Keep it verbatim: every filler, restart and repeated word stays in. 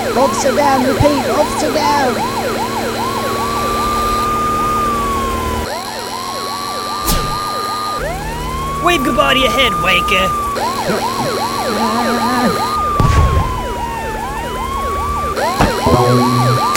Officer down, repeat, officer down! Wave goodbye to your head, Waker! Ah.